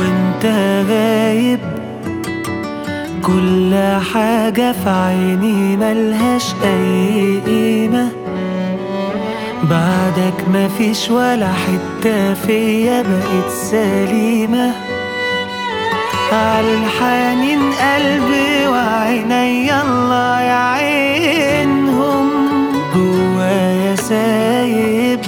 وانت غايب كل حاجة في عيني ملهاش أي قيمة، بعدك مفيش ولا حتة فيا بقت سليمة. عالحنين قلبي وعيني الله يعينهم، جوايا سايب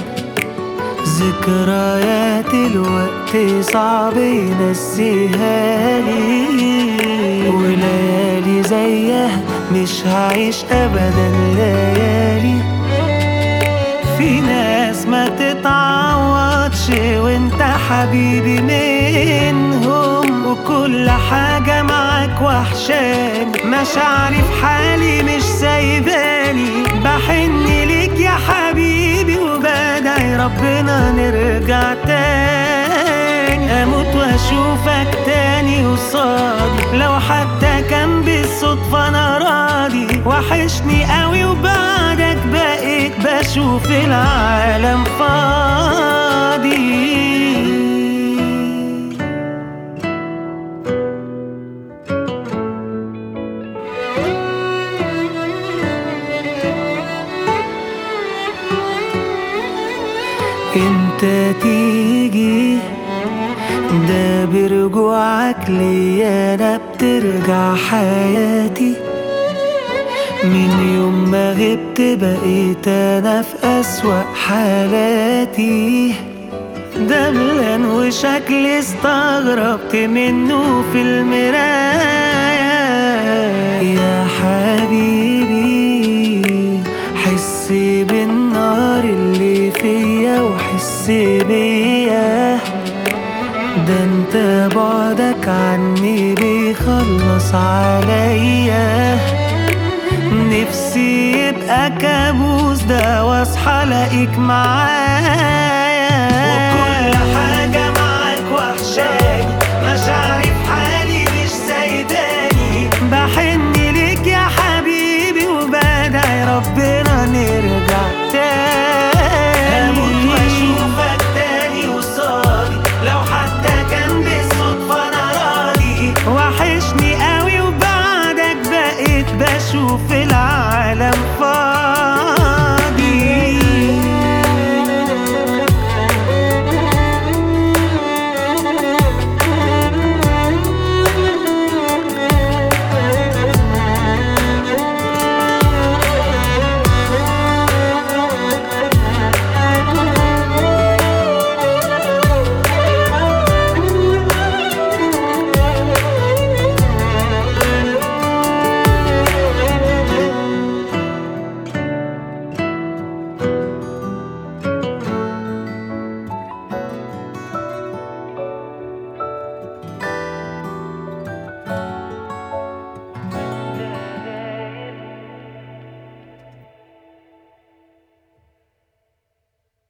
ذكريات الوقت صعب ينسيها لي، وليالي زيها مش هعيش أبدا ليالي. في ناس ما تتعوضش وانت حبيبي منهم، وكل حاجة معاك وحشاني، مشاعري في حالي مش سايباني، بحن ليك يا حبيبي وبدعي ربنا نرجع تاني، اموت واشوفك تاني قصادي، لو حتى كان بالصدفة انا راضي. وحشني قوي وبعدك بقيت بشوف العالم فاضي. انت تيجي ده برجوعك ليا انا بترجع حياتي، من يوم ما غبت بقيت انا في اسوأ حالاتي، دبلان وشكلي استغربت منه في المراية. يا حبيبي حس بالنار اللي فيا وحس بيا، ده انت بعدك عني بيخلص عليا، نفسي يبقى كابوس ده واصحى الاقيك معايا، وكل حاجة معاك وحشاني، مشاعري